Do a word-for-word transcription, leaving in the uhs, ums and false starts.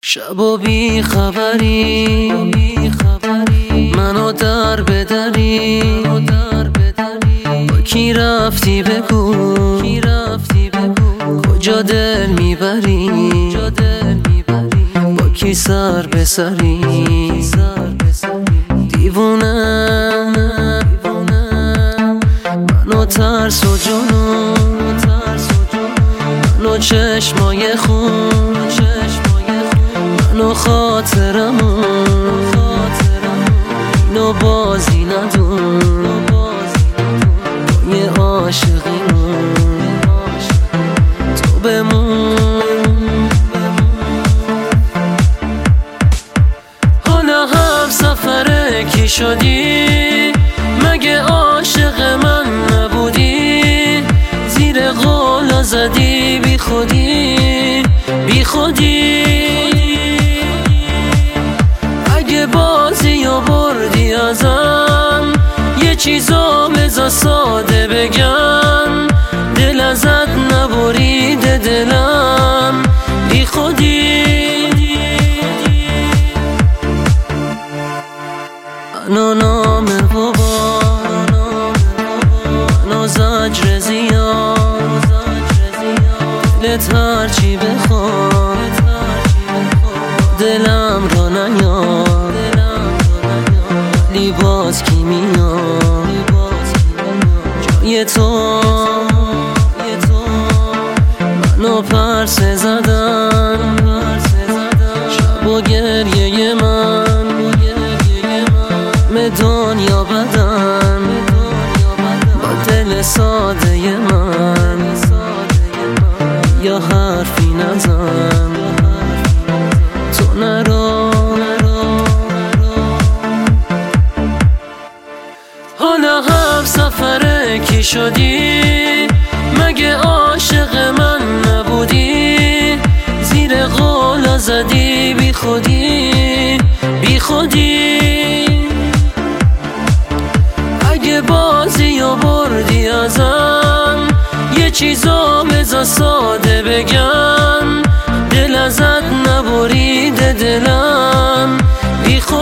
شب و بی خبری منو در بدری، با کی رفتی بگو، کجا دل میبری، با کی سر به سری. دیوونه منو ترس و جنون، منو چشمای خون، منو خاطرمون، اینو بازی ندون، با یه عاشقیمون تو بمون. حالا هم سفره کی شدی، مگه عاشق من نبودی، زیر قولا زدی بی خودی بی خودی. اگه بازی و بردی ازم، یه چیزا بذار ساده بگم، دل ازت نبریده دلم بی خودی. منو نام بابا، منو زجر زیاد، دلت هرچی بخواد دلم را نیاد، لیباز کی میاد جای تو، منو پرسه زدن شب و گریه من، به دنیا بدن با دل ساده من، یا حرفی نزن تو نرو. حالا هم سفره کی شدی، مگه عاشق من نبودی، زیر قولا زدی بی خودی بی خودی. اگه بازی و بردی ازم، یه چیزا بذار ساده بگم، دل ازت نبریده دلم بی خودی.